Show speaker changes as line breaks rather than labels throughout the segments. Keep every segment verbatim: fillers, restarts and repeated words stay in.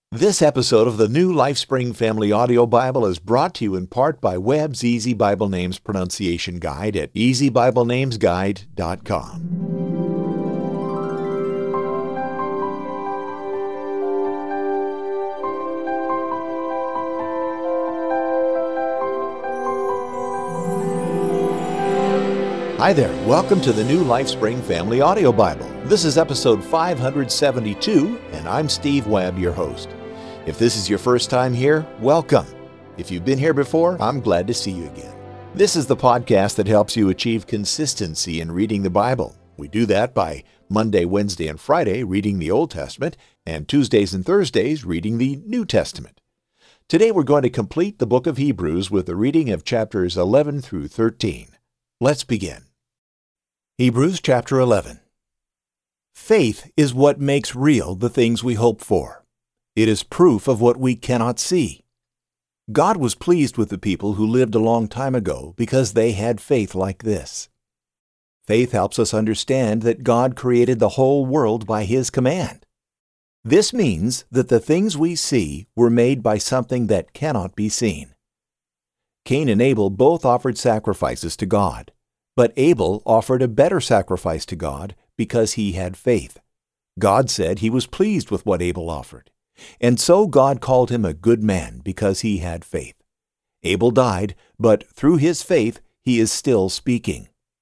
This episode of the New LifeSpring Family Audio Bible is brought to you in part by Webb's Easy Bible Names Pronunciation Guide at easy bible names guide dot com. Hi there, welcome to the New LifeSpring Family Audio Bible. This is episode five hundred seventy-two, and I'm Steve Webb, your host. If this is your first time here, welcome. If you've been here before, I'm glad to see you again. This is the podcast that helps you achieve consistency in reading the Bible. We do that by Monday, Wednesday, and Friday reading the Old Testament, and Tuesdays and Thursdays reading the New Testament. Today we're going to complete the book of Hebrews with the reading of chapters eleven through thirteen. Let's begin. Hebrews chapter eleven. Faith is what makes real the things we hope for. It is proof of what we cannot see. God was pleased with the people who lived a long time ago because they had faith like this. Faith helps us understand that God created the whole world by His command. This means that the things we see were made by something that cannot be seen. Cain and Abel both offered sacrifices to God, but Abel offered a better sacrifice to God because he had faith. God said He was pleased with what Abel offered. And so God called him a good man because he had faith. Abel died, but through his faith he is still speaking.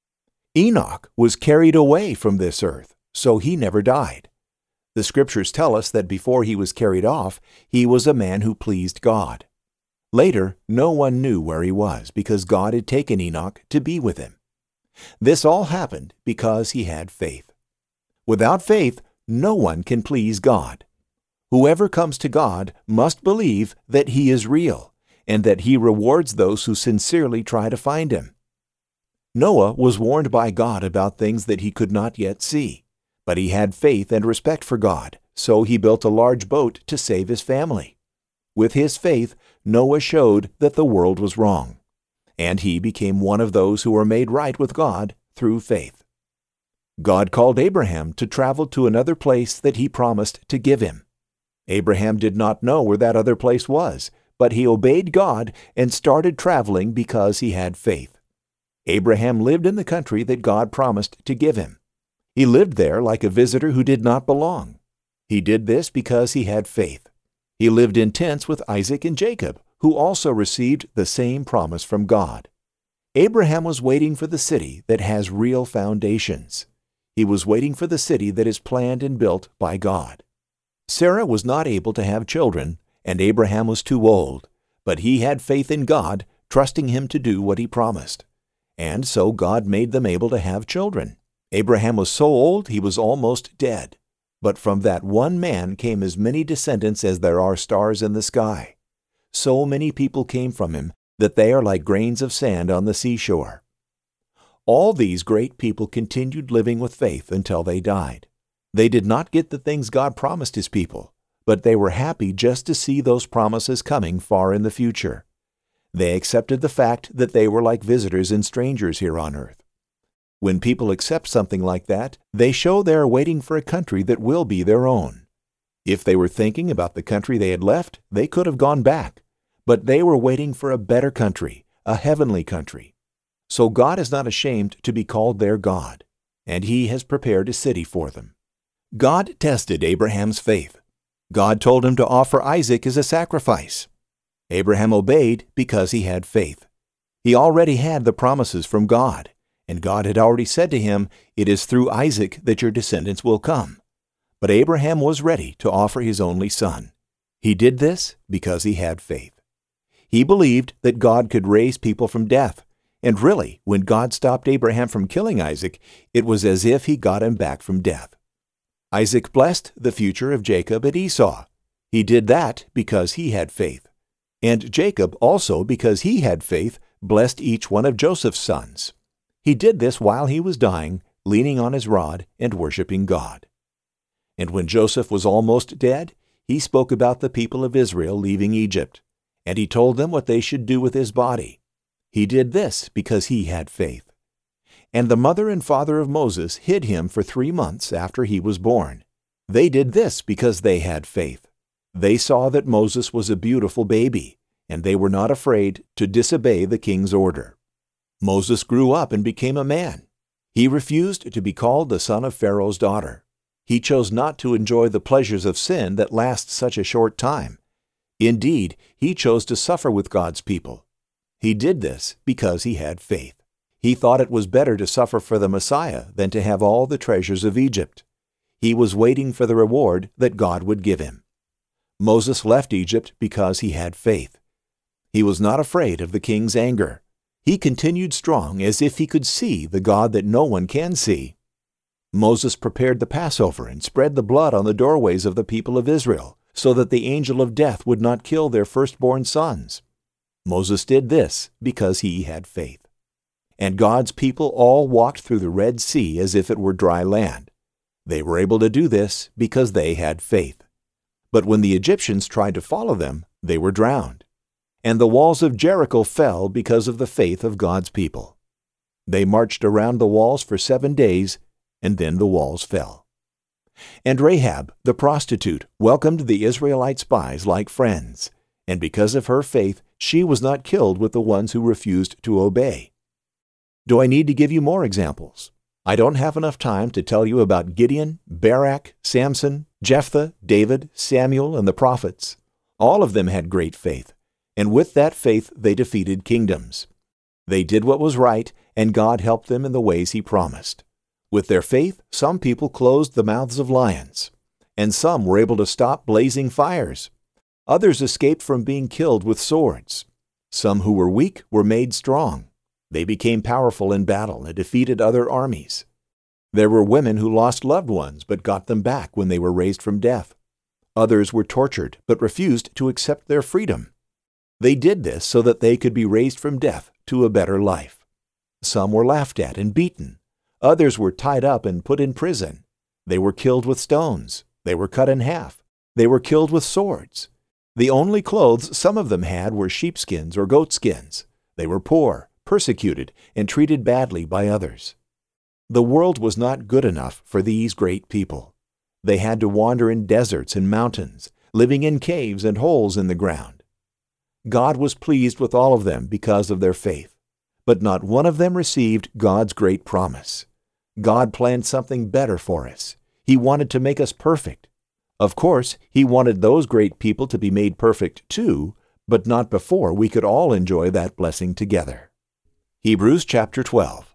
Enoch was carried away from this earth, so he never died. The Scriptures tell us that before he was carried off, he was a man who pleased God. Later, no one knew where he was because God had taken Enoch to be with him. This all happened because he had faith. Without faith, no one can please God. Whoever comes to God must believe that He is real and that He rewards those who sincerely try to find Him. Noah was warned by God about things that he could not yet see, but he had faith and respect for God, so he built a large boat to save his family. With his faith, Noah showed that the world was wrong, and he became one of those who were made right with God through faith. God called Abraham to travel to another place that He promised to give him. Abraham did not know where that other place was, but he obeyed God and started traveling because he had faith. Abraham lived in the country that God promised to give him. He lived there like a visitor who did not belong. He did this because he had faith. He lived in tents with Isaac and Jacob, who also received the same promise from God. Abraham was waiting for the city that has real foundations. He was waiting for the city that is planned and built by God. Sarah was not able to have children, and Abraham was too old, but he had faith in God, trusting Him to do what He promised. And so God made them able to have children. Abraham was so old he was almost dead, but from that one man came as many descendants as there are stars in the sky. So many people came from him that they are like grains of sand on the seashore. All these great people continued living with faith until they died. They did not get the things God promised His people, but they were happy just to see those promises coming far in the future. They accepted the fact that they were like visitors and strangers here on earth. When people accept something like that, they show they are waiting for a country that will be their own. If they were thinking about the country they had left, they could have gone back, but they were waiting for a better country, a heavenly country. So God is not ashamed to be called their God, and He has prepared a city for them. God tested Abraham's faith. God told him to offer Isaac as a sacrifice. Abraham obeyed because he had faith. He already had the promises from God, and God had already said to him, "It is through Isaac that your descendants will come." But Abraham was ready to offer his only son. He did this because he had faith. He believed that God could raise people from death, and really, when God stopped Abraham from killing Isaac, it was as if He got him back from death. Isaac blessed the future of Jacob and Esau. He did that because he had faith. And Jacob also, because he had faith, blessed each one of Joseph's sons. He did this while he was dying, leaning on his rod and worshiping God. And when Joseph was almost dead, he spoke about the people of Israel leaving Egypt, and he told them what they should do with his body. He did this because he had faith. And the mother and father of Moses hid him for three months after he was born. They did this because they had faith. They saw that Moses was a beautiful baby, and they were not afraid to disobey the king's order. Moses grew up and became a man. He refused to be called the son of Pharaoh's daughter. He chose not to enjoy the pleasures of sin that last such a short time. Indeed, he chose to suffer with God's people. He did this because he had faith. He thought it was better to suffer for the Messiah than to have all the treasures of Egypt. He was waiting for the reward that God would give him. Moses left Egypt because he had faith. He was not afraid of the king's anger. He continued strong as if he could see the God that no one can see. Moses prepared the Passover and spread the blood on the doorways of the people of Israel, so that the angel of death would not kill their firstborn sons. Moses did this because he had faith. And God's people all walked through the Red Sea as if it were dry land. They were able to do this because they had faith. But when the Egyptians tried to follow them, they were drowned. And the walls of Jericho fell because of the faith of God's people. They marched around the walls for seven days, and then the walls fell. And Rahab, the prostitute, welcomed the Israelite spies like friends, and because of her faith, she was not killed with the ones who refused to obey. Do I need to give you more examples? I don't have enough time to tell you about Gideon, Barak, Samson, Jephthah, David, Samuel, and the prophets. All of them had great faith, and with that faith they defeated kingdoms. They did what was right, and God helped them in the ways He promised. With their faith, some people closed the mouths of lions, and some were able to stop blazing fires. Others escaped from being killed with swords. Some who were weak were made strong. They became powerful in battle and defeated other armies. There were women who lost loved ones but got them back when they were raised from death. Others were tortured but refused to accept their freedom. They did this so that they could be raised from death to a better life. Some were laughed at and beaten. Others were tied up and put in prison. They were killed with stones. They were cut in half. They were killed with swords. The only clothes some of them had were sheepskins or goatskins. They were poor, persecuted, and treated badly by others. The world was not good enough for these great people. They had to wander in deserts and mountains, living in caves and holes in the ground. God was pleased with all of them because of their faith, but not one of them received God's great promise. God planned something better for us. He wanted to make us perfect. Of course, He wanted those great people to be made perfect too, but not before we could all enjoy that blessing together. Hebrews chapter twelve.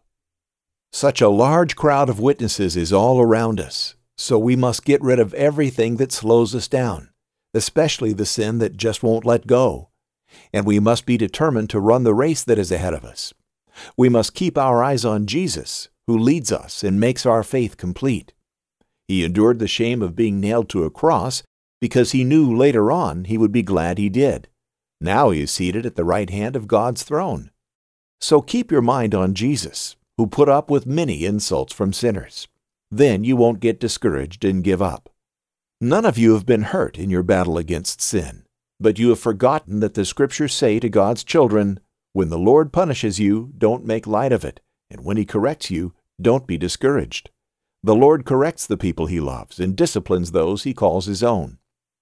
Such a large crowd of witnesses is all around us, so we must get rid of everything that slows us down, especially the sin that just won't let go. And we must be determined to run the race that is ahead of us. We must keep our eyes on Jesus, who leads us and makes our faith complete. He endured the shame of being nailed to a cross because He knew later on He would be glad He did. Now He is seated at the right hand of God's throne. So keep your mind on Jesus, who put up with many insults from sinners. Then you won't get discouraged and give up. None of you have been hurt in your battle against sin, but you have forgotten that the Scriptures say to God's children, "When the Lord punishes you, don't make light of it, and when He corrects you, don't be discouraged." The Lord corrects the people He loves and disciplines those He calls His own.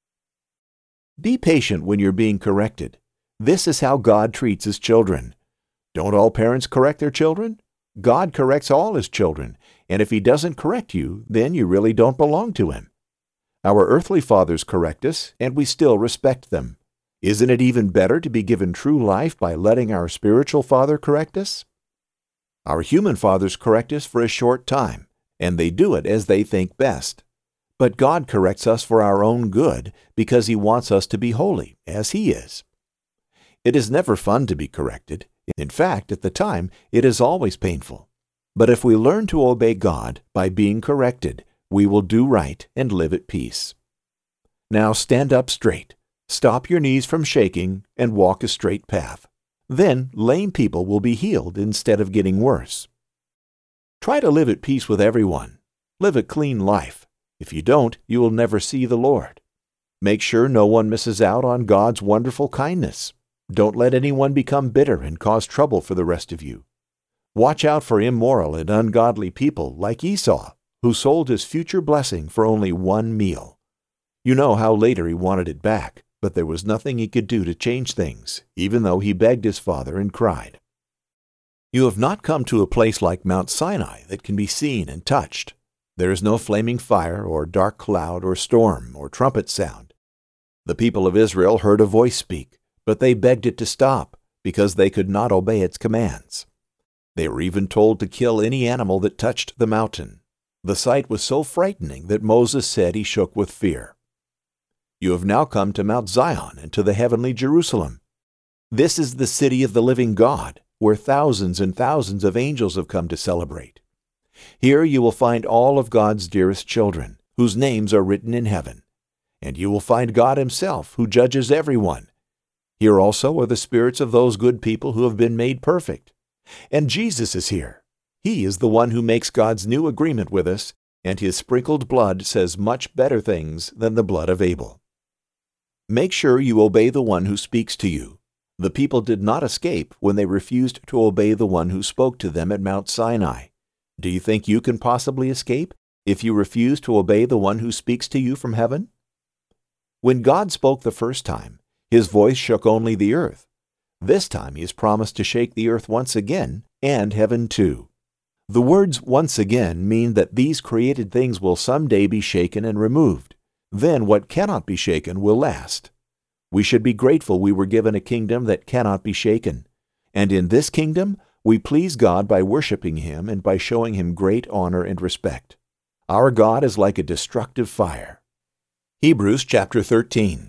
Be patient when you're being corrected. This is how God treats His children. Don't all parents correct their children? God corrects all His children, and if He doesn't correct you, then you really don't belong to Him. Our earthly fathers correct us, and we still respect them. Isn't it even better to be given true life by letting our spiritual Father correct us? Our human fathers correct us for a short time, and they do it as they think best. But God corrects us for our own good because He wants us to be holy, as He is. It is never fun to be corrected. In fact, at the time, it is always painful. But if we learn to obey God by being corrected, we will do right and live at peace. Now stand up straight, stop your knees from shaking, and walk a straight path. Then lame people will be healed instead of getting worse. Try to live at peace with everyone. Live a clean life. If you don't, you will never see the Lord. Make sure no one misses out on God's wonderful kindness. Don't let anyone become bitter and cause trouble for the rest of you. Watch out for immoral and ungodly people like Esau, who sold his future blessing for only one meal. You know how later he wanted it back, but there was nothing he could do to change things, even though he begged his father and cried. You have not come to a place like Mount Sinai that can be seen and touched. There is no flaming fire or dark cloud or storm or trumpet sound. The people of Israel heard a voice speak, but they begged it to stop because they could not obey its commands. They were even told to kill any animal that touched the mountain. The sight was so frightening that Moses said he shook with fear. You have now come to Mount Zion and to the heavenly Jerusalem. This is the city of the living God, where thousands and thousands of angels have come to celebrate. Here you will find all of God's dearest children, whose names are written in heaven. And you will find God himself, who judges everyone. Here also are the spirits of those good people who have been made perfect. And Jesus is here. He is the one who makes God's new agreement with us, and his sprinkled blood says much better things than the blood of Abel. Make sure you obey the one who speaks to you. The people did not escape when they refused to obey the one who spoke to them at Mount Sinai. Do you think you can possibly escape if you refuse to obey the one who speaks to you from heaven? When God spoke the first time, his voice shook only the earth. This time he has promised to shake the earth once again, and heaven too. The words once again mean that these created things will someday be shaken and removed. Then what cannot be shaken will last. We should be grateful we were given a kingdom that cannot be shaken. And in this kingdom, we please God by worshiping him and by showing him great honor and respect. Our God is like a destructive fire. Hebrews chapter thirteen.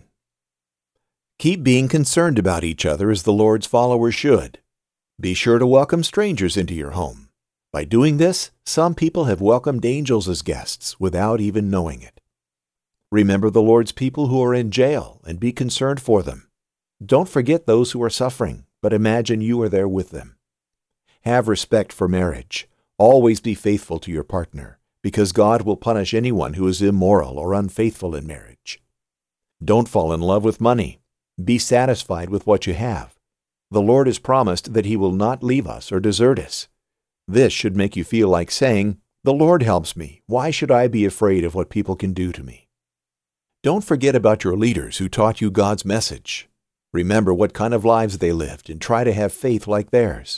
Keep being concerned about each other as the Lord's followers should. Be sure to welcome strangers into your home. By doing this, some people have welcomed angels as guests without even knowing it. Remember the Lord's people who are in jail and be concerned for them. Don't forget those who are suffering, but imagine you are there with them. Have respect for marriage. Always be faithful to your partner, because God will punish anyone who is immoral or unfaithful in marriage. Don't fall in love with money. Be satisfied with what you have. The Lord has promised that he will not leave us or desert us. This should make you feel like saying, "The Lord helps me. Why should I be afraid of what people can do to me?" Don't forget about your leaders who taught you God's message. Remember what kind of lives they lived and try to have faith like theirs.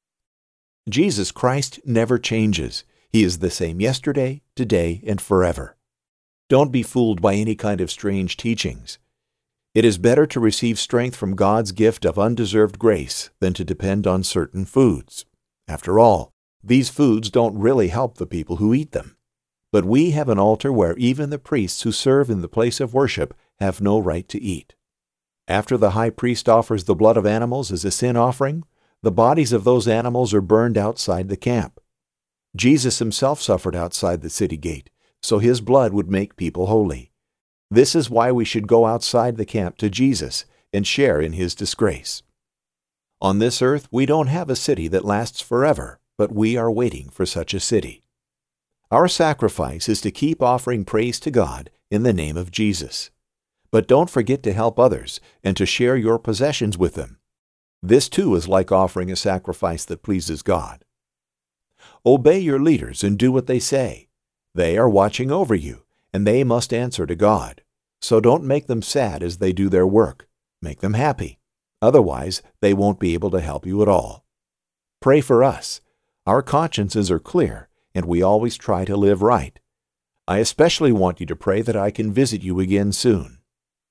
Jesus Christ never changes. He is the same yesterday, today, and forever. Don't be fooled by any kind of strange teachings. It is better to receive strength from God's gift of undeserved grace than to depend on certain foods. After all, these foods don't really help the people who eat them. But we have an altar where even the priests who serve in the place of worship have no right to eat. After the high priest offers the blood of animals as a sin offering, the bodies of those animals are burned outside the camp. Jesus himself suffered outside the city gate, so his blood would make people holy. This is why we should go outside the camp to Jesus and share in his disgrace. On this earth, we don't have a city that lasts forever, but we are waiting for such a city. Our sacrifice is to keep offering praise to God in the name of Jesus. But don't forget to help others and to share your possessions with them. This too is like offering a sacrifice that pleases God. Obey your leaders and do what they say. They are watching over you, and they must answer to God. So don't make them sad as they do their work. Make them happy. Otherwise, they won't be able to help you at all. Pray for us. Our consciences are clear, and we always try to live right. I especially want you to pray that I can visit you again soon.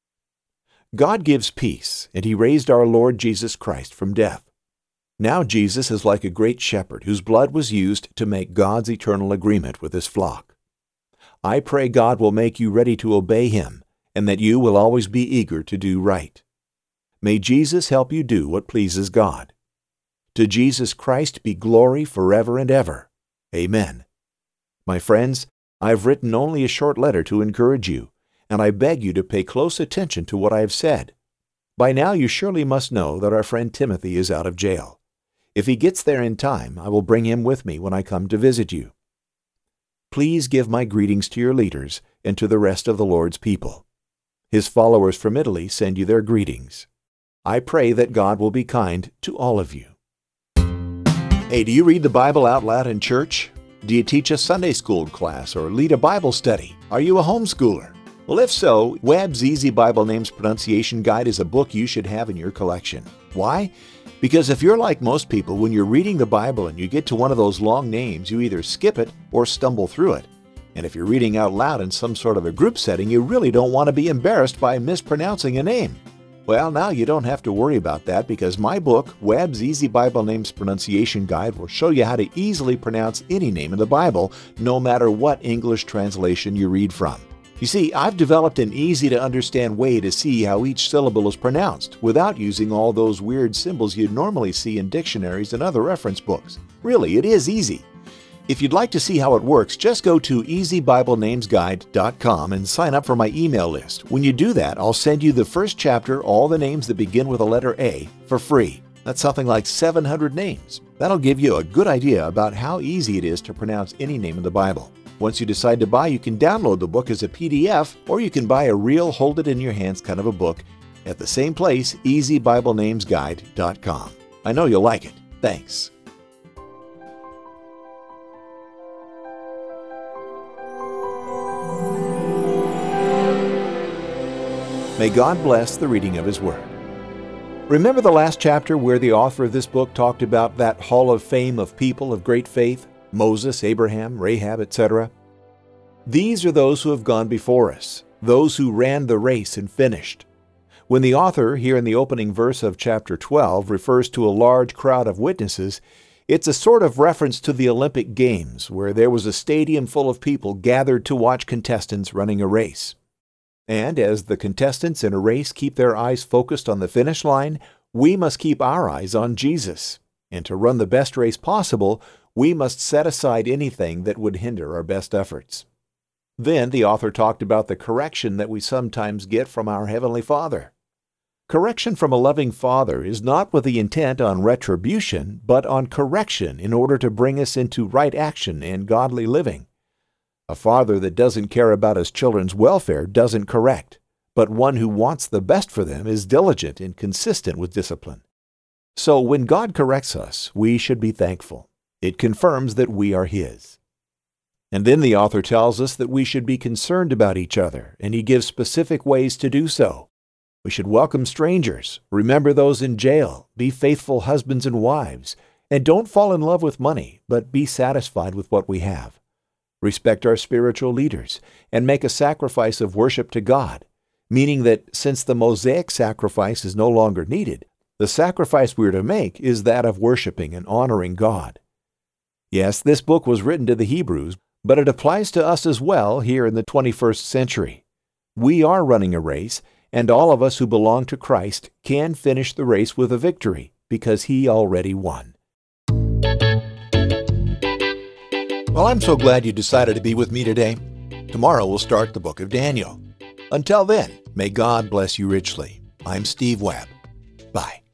God gives peace, and he raised our Lord Jesus Christ from death. Now Jesus is like a great shepherd whose blood was used to make God's eternal agreement with his flock. I pray God will make you ready to obey him, and that you will always be eager to do right. May Jesus help you do what pleases God. To Jesus Christ be glory forever and ever. Amen. My friends, I've written only a short letter to encourage you, and I beg you to pay close attention to what I have said. By now you surely must know that our friend Timothy is out of jail. If he gets there in time, I will bring him with me when I come to visit you. Please give my greetings to your leaders and to the rest of the Lord's people. His followers from Italy send you their greetings. I pray that God will be kind to all of you. Hey, do you read the Bible out loud in church? Do you teach a Sunday school class or lead a Bible study? Are you a homeschooler? Well, if so, Webb's Easy Bible Names Pronunciation Guide is a book you should have in your collection. Why? Because if you're like most people, when you're reading the Bible and you get to one of those long names, you either skip it or stumble through it. And if you're reading out loud in some sort of a group setting, you really don't want to be embarrassed by mispronouncing a name. Well, now you don't have to worry about that because my book, Webb's Easy Bible Names Pronunciation Guide, will show you how to easily pronounce any name in the Bible, no matter what English translation you read from. You see, I've developed an easy-to-understand way to see how each syllable is pronounced without using all those weird symbols you'd normally see in dictionaries and other reference books. Really, it is easy. If you'd like to see how it works, just go to easy bible names guide dot com and sign up for my email list. When you do that, I'll send you the first chapter, all the names that begin with the letter A, for free. That's something like seven hundred names. That'll give you a good idea about how easy it is to pronounce any name in the Bible. Once you decide to buy, you can download the book as a P D F, or you can buy a real hold-it-in-your-hands kind of a book at the same place, easy bible names guide dot com. I know you'll like it. Thanks. May God bless the reading of His Word. Remember the last chapter where the author of this book talked about that hall of fame of people of great faith? Moses, Abraham, Rahab, et cetera. These are those who have gone before us, those who ran the race and finished. When the author, here in the opening verse of chapter twelve, refers to a large crowd of witnesses, it's a sort of reference to the Olympic Games, where there was a stadium full of people gathered to watch contestants running a race. And as the contestants in a race keep their eyes focused on the finish line, we must keep our eyes on Jesus. And to run the best race possible, we must set aside anything that would hinder our best efforts. Then the author talked about the correction that we sometimes get from our Heavenly Father. Correction from a loving Father is not with the intent on retribution, but on correction in order to bring us into right action and godly living. A father that doesn't care about his children's welfare doesn't correct, but one who wants the best for them is diligent and consistent with discipline. So when God corrects us, we should be thankful. It confirms that we are His. And then the author tells us that we should be concerned about each other, and he gives specific ways to do so. We should welcome strangers, remember those in jail, be faithful husbands and wives, and don't fall in love with money, but be satisfied with what we have. Respect our spiritual leaders, and make a sacrifice of worship to God, meaning that since the Mosaic sacrifice is no longer needed, the sacrifice we are to make is that of worshiping and honoring God. Yes, this book was written to the Hebrews, but it applies to us as well here in the twenty-first century. We are running a race, and all of us who belong to Christ can finish the race with a victory because He already won. Well, I'm so glad you decided to be with me today. Tomorrow we'll start the book of Daniel. Until then, may God bless you richly. I'm Steve Webb. Bye.